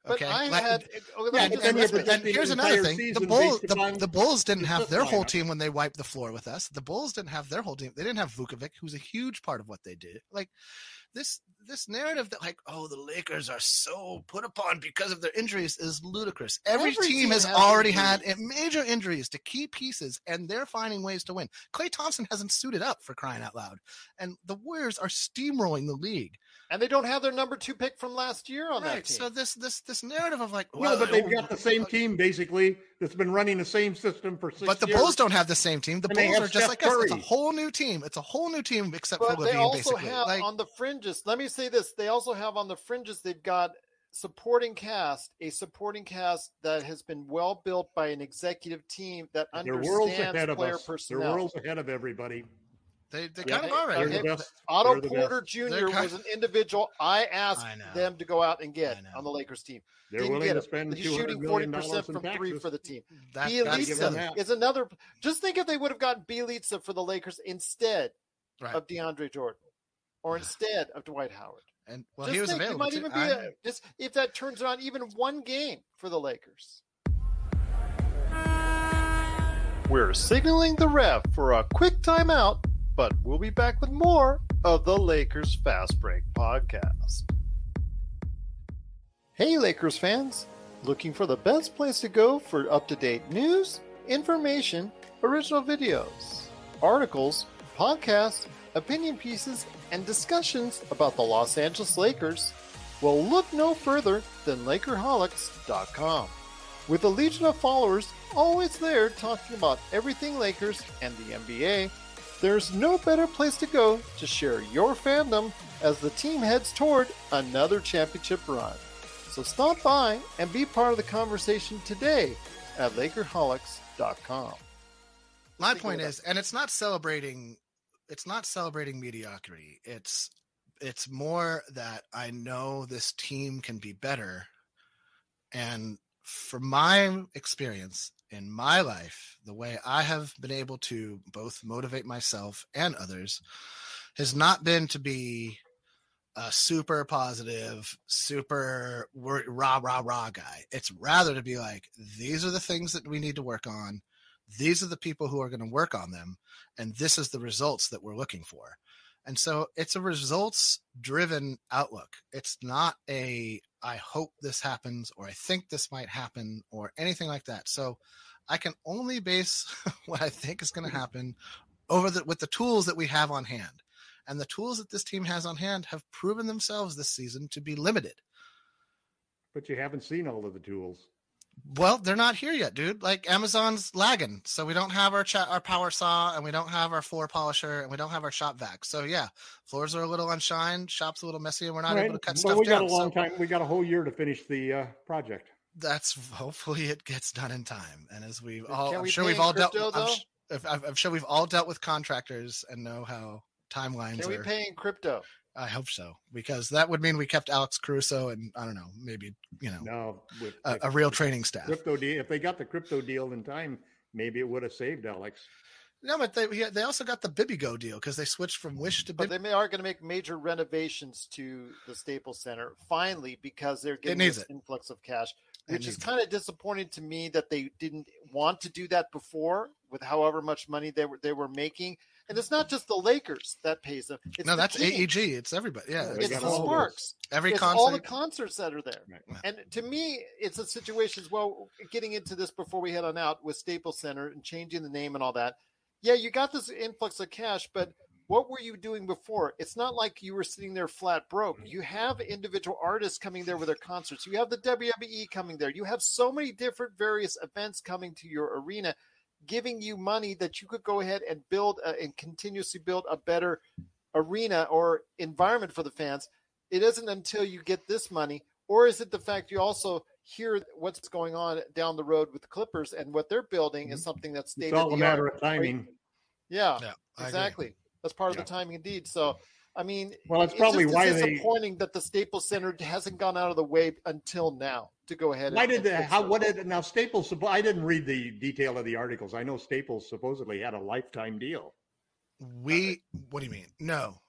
But Okay, I Like, had. oh, let me and, just- and, then you let's- project and the here's entire another thing: the season Bulls, based upon the, the Bulls didn't the have fifth their whole lineup. team when they wiped the floor with us. The Bulls didn't have their whole team. They didn't have Vukovic, who's a huge part of what they did. Like this, this narrative that like, oh, the Lakers are so put upon because of their injuries is ludicrous. Every, Every team, team has, has already injuries. had major injuries to key pieces, and they're finding ways to win. Klay Thompson hasn't suited up, for crying out loud, and the Warriors are steamrolling the league. And they don't have their number two pick from last year on that Right. team. So this this this narrative of like, Well, well, but they've oh, got the same team basically that's been running the same system for six But the years. Bulls don't have the same team. The And they Bulls have are just Steph like us. It's a Curry. whole new team. It's a whole new team except for But they Levine, also basically. have Like, on the fringes. Let me say this: they also have on the fringes. They've got supporting cast, a supporting cast that has been well built by an executive team that They're worlds understands ahead of player us. They're personnel. worlds ahead of everybody. they they Yeah, kind of are right. They're okay. the best. Otto They're the Porter best. Junior They're kind- was an individual I asked I know. them to go out and get I know. on the Lakers team. They're Didn't willing get to him. spend He's two hundred shooting forty million percent dollars from in three taxes. for the team. That, that's gotta give them Bielitsa that. is another. Just think if they would have gotten Bielitsa for the Lakers instead right. of DeAndre Jordan, or instead of Dwight Howard. And well, Just he was think, available. It might too. even be I- a, just if that turns around even one game for the Lakers. We're signaling the ref for a quick timeout, but we'll be back with more of the Lakers Fast Break podcast. Hey, Lakers fans! Looking for the best place to go for up-to-date news, information, original videos, articles, podcasts, opinion pieces, and discussions about the Los Angeles Lakers? Well, look no further than Lakerholics dot com. With a legion of followers always there talking about everything Lakers and the N B A, there's no better place to go to share your fandom as the team heads toward another championship run. So stop by and be part of the conversation today at Lakerholics dot com. My Think point about is, and it's not celebrating, it's not celebrating mediocrity. It's it's more that I know this team can be better, and from my experience in my life, the way I have been able to both motivate myself and others has not been to be a super positive, super rah, rah, rah guy. It's rather to be like, these are the things that we need to work on. These are the people who are going to work on them. And this is the results that we're looking for. And so it's a results driven outlook. It's not a, I hope this happens, or I think this might happen, or anything like that. So I can only base what I think is going to happen over the, with the tools that we have on hand. And the tools that this team has on hand have proven themselves this season to be limited. But you haven't seen all of the tools. Well, they're not here yet, dude. Like Amazon's lagging. So we don't have our cha- our power saw, and we don't have our floor polisher, and we don't have our shop vac. So yeah, floors are a little unshined, shop's a little messy, and we're not Right. able to cut Well, stuff we got down. a long So time. We got a whole year to finish the uh, project. that's hopefully it gets done in time. And as we've Can all, I'm we sure pay we've in all dealt. crypto, I'm, though? sh- if, I'm I'm sure we've all dealt with contractors and know how timelines Can we are. pay in crypto? I hope so, because that would mean we kept Alex Caruso and I don't know, maybe you know No, with a, a real training staff. crypto deal. If they got the crypto deal in time, maybe it would have saved Alex. No, but they they also got the Bibigo deal because they switched from Wish to But Bib. they may, are going to make major renovations to the Staples Center finally because they're getting needs this it. influx of cash, It which is needs kind of disappointing to me that they didn't want to do that before with however much money they were they were making. And it's not just the Lakers that pays them. It's No, the that's team. A E G. It's everybody. Yeah, Yeah, it's they It's the got the all whole- those. Sparks. every It's concert. all the concerts that are there. Right. And to me, it's a situation as well, getting into this before we head on out with Staples Center and changing the name and all that. Yeah, you got this influx of cash, but what were you doing before? It's not like you were sitting there flat broke. You have individual artists coming there with their concerts. You have the W W E coming there. You have so many different various events coming to your arena, giving you money that you could go ahead and build a, and continuously build a better arena or environment for the fans. It isn't until you get this money, or is it the fact you also hear what's going on down the road with the Clippers and what they're building is something that's state It's of all the a matter art. of timing. Yeah, Yeah, I agree. exactly. That's part of Yeah. the timing indeed. So, I mean, Well, that's probably just why they- disappointing that the Staples Center hasn't gone out of the way until now to go ahead. Why and, did and the, fix how it. what did now Staples? suppo- I didn't read the detail of the articles. I know Staples supposedly had a lifetime deal. We. What do you mean? No,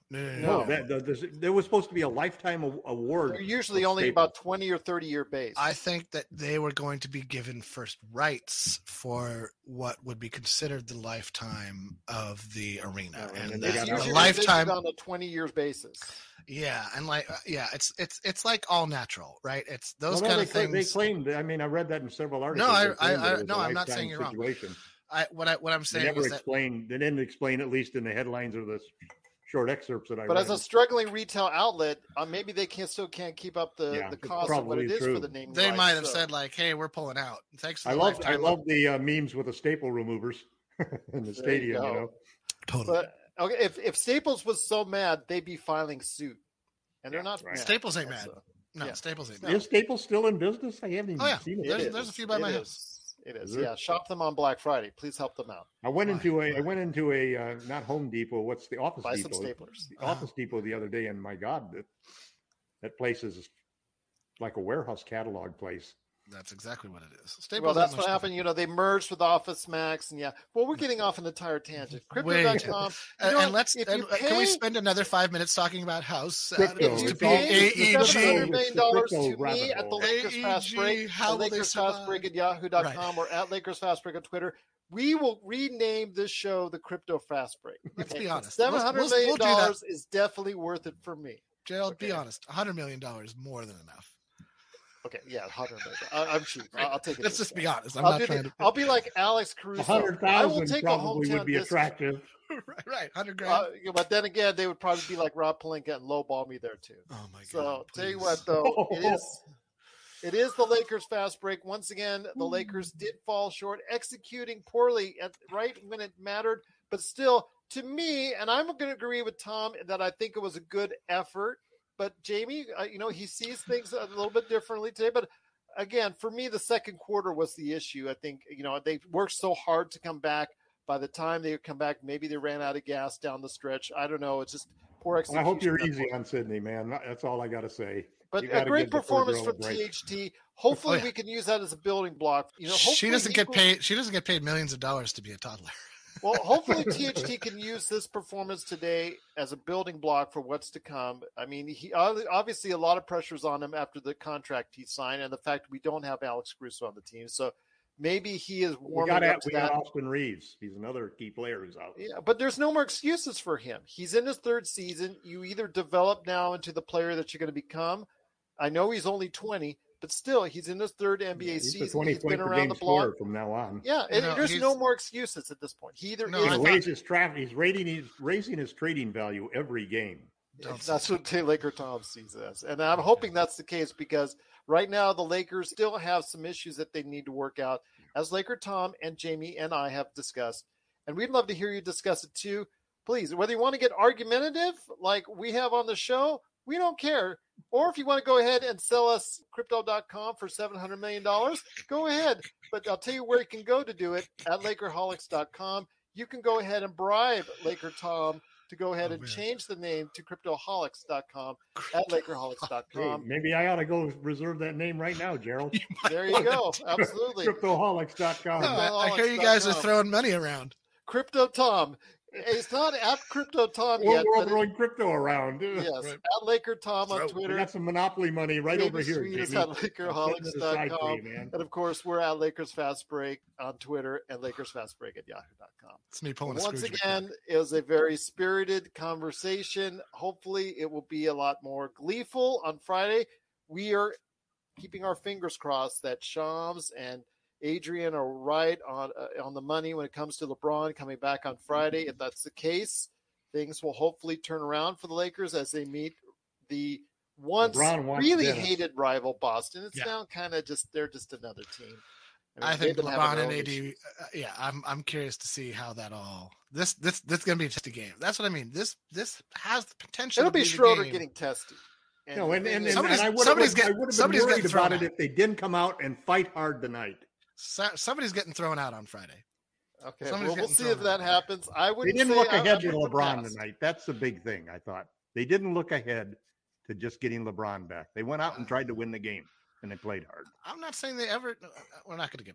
No, no, no, No, no. that, the, the, there was supposed to be a lifetime a- award. They're usually of only Staples. about twenty or thirty year base. I think that they were going to be given first rights for what would be considered the lifetime of the arena, Oh, and and then they that it's got the usually lifetime. on a twenty years basis. Yeah, and like uh, yeah, it's it's it's like all natural, right? It's those Well, no, kind they, of cla- things. they claimed. I mean, I read that in several articles. I- They claimed I- that I- it was no, a I'm not lifetime saying you're wrong. situation. I what I what I'm They saying never is that explained. They didn't explain, at least in the headlines or the short excerpts that I But read. as a struggling retail outlet, uh, maybe they can still can't keep up the, Yeah, the it's cost of what probably it is true. for the name. they rights, might have so- said like, "Hey, we're pulling out." Thanks for I the love. I lifetime. love the uh, memes with the staple removers in the you stadium. You, go. know, totally. But okay, if if Staples was so mad, they'd be filing suit, and they're Yeah, not. right. mad. Staples ain't mad. So, No, yeah. Staples ain't No. mad. is Staples still in business? I haven't even Oh, yeah. seen it. it There's- is. there's a few by It my is. house. It is. Is there? Yeah, shop them on Black Friday. Please help them out. I went Why? into a. I Why? went into a uh, not Home Depot. What's the Office Buy some Depot? staplers. The Office Depot the other day, and my God, that that place is like a warehouse catalog place. That's exactly what it is. Staples Well, ain't that's much what different. happened. You know, they merged with Office Max, and yeah. Well, we're getting off an entire tangent. Way Crypto too- dot com. And, You know and what? let's If and, you uh, can we pay- spend another five minutes talking about how sad Crypto. it is to If It's be you all- pay it's the seven crypto- hundred it's million the dollars crypto to rabbit me at the hole. Lakers Fast Break, A E G, how at will they Lakers Fast Break survive? at yahoo dot com or at Lakers Fast Break on Twitter, we will rename this show the Crypto Fast Break. Let's Okay? be honest. Seven Let's- hundred we'll- million we'll do that. dollars is definitely worth it for me. Gerald, be Okay. honest. one hundred million dollars more than enough. Okay, yeah, one hundred million. I, I'm cheap. I'll, I'll take it. Let's this just way. be honest. I'm I'll, not do trying the, to. I'll be like Alex A Caruso. hundred I will thousand take a probably hometown would be discount. attractive. right, right. one hundred grand. Uh, yeah, but then again, they would probably be like Rob Pelinka and lowball me there too. oh my god. So tell you please. what, though, it is it is the Lakers fast break once again. The Lakers did fall short, executing poorly at right when it mattered, but still, to me, and I'm going to agree with Tom that I think it was a good effort. But Jamie, uh, you know, he sees things a little bit differently today. But again, for me, the second quarter was the issue. I think you know they worked so hard to come back. By the time they come back, maybe they ran out of gas down the stretch. I don't know. It's just poor execution. I hope you're on that easy point. on Sydney, man. That's all I got to say. But You a gotta great give the poor performance girl a from break. T H T. Hopefully, Oh, yeah. we can use that as a building block. You know, she hopefully doesn't he get will- paid. She doesn't get paid millions of dollars to be a toddler. Well, hopefully T H T can use this performance today as a building block for what's to come. I mean, he obviously a lot of pressures on him after the contract he signed, and the fact we don't have Alex Caruso on the team. So maybe he is We warming got, up at, to we that. got Austin Reeves. He's another key player who's out. Yeah, but there's no more excuses for him. He's in his third season. You either develop now into the player that you're going to become. I know he's only twenty, but still, he's in his third N B A He's the season. twenty He's point been per around game the block. scorer from now on. Yeah, and No, there's he's- no more excuses at this point. He either No, is. I He's thought- raised his traffic. He's rating. He's raising his trading value every game. Don't That's what Tay Laker Tom sees it as. And I'm hoping that's the case because right now the Lakers still have some issues that they need to work out, as Laker Tom and Jamie and I have discussed. And we'd love to hear you discuss it too. Please, whether you want to get argumentative like we have on the show, we don't care. Or if you want to go ahead and sell us crypto dot com for seven hundred million dollars, go ahead. But I'll tell you where you can go to do it, at Lakerholics dot com. You can go ahead and bribe Laker Tom to go ahead Oh, and man. change the name to cryptoholics dot com at Lakerholics dot Hey, com. maybe I ought to go reserve that name right now, Gerald. There you go. Absolutely. Cryptoholics dot com. No, I, I hear you guys are throwing money around. Crypto Tom. It's not at Crypto Tom We're, yet, we're but it- throwing crypto around. yes, Right. at Laker Tom on Throw- We Twitter. got some monopoly money right Jamie over here. Sweet is Jamie. at I'm setting Lakerholics it dot aside for com. you, man. And of course, we're at Lakers Fast Break on Twitter and Lakers Fast Break at yahoo dot com. It's me pulling a Once Scrooge again, it was a very spirited conversation. Hopefully, it will be a lot more gleeful on Friday. We are keeping our fingers crossed that Shams and Adrian are right on uh, on the money when it comes to LeBron coming back on Friday. If that's the case, things will hopefully turn around for the Lakers as they meet the once LeBron wants really Dennis. hated rival Boston. It's Yeah. now kind of just they're just another team. mean, I they've think been having LeBron their and own A D. issues. Uh, yeah, I'm I'm curious to see how that all. This this this is gonna be just a game. That's what I mean. This this has the potential. It'll to be the Schroeder game. getting tested. And No, the and, thing and, is- and, and Somebody's- I would have somebody's been, get- I would have somebody's been worried getting thrown about it out. if they didn't come out and fight hard tonight. So, somebody's getting thrown out on Friday. Okay, Somebody's well, we'll getting see thrown if that out. happens. I They wouldn't didn't say look I- ahead I to wouldn't LeBron pass. tonight. That's the big thing, I thought. They didn't look ahead to just getting LeBron back. They went out and tried to win the game, and they played hard. I'm not saying they ever. We're not going to get back into it.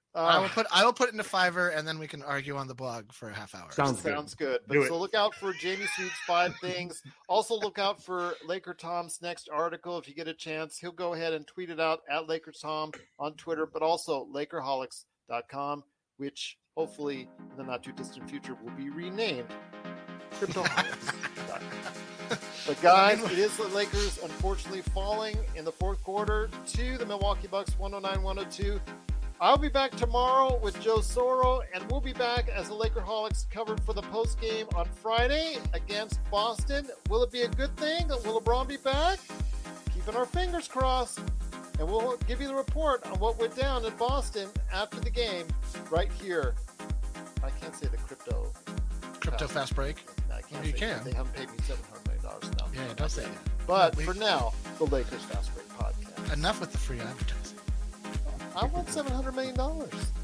I will Uh, put I will put it into Fiverr, and then we can argue on the blog for a half hour. Sounds good. Sounds good. But Do it. so look out for Jamie Sweet's five things. Also look out for Laker Tom's next article. If you get a chance, he'll go ahead and tweet it out at Lakers Tom on Twitter, but also Lakerholics dot com, which hopefully in the not too distant future will be renamed Cryptoholics dot com. But guys, it is the Lakers unfortunately falling in the fourth quarter to the Milwaukee Bucks one oh nine one oh two. I'll be back tomorrow with Joe Soro, and we'll be back as the Lakerholics covered for the post game on Friday against Boston. Will it be a good thing? Will LeBron be back? Keeping our fingers crossed. And we'll give you the report on what went down in Boston after the game right here. I can't say the crypto. Crypto fast break. No, I can't You say can. They haven't paid me seven hundred million dollars now. Yeah, don't say that. But We- for now, the Lakers Fast Break Podcast. Enough with the free advertising. I want seven hundred million dollars.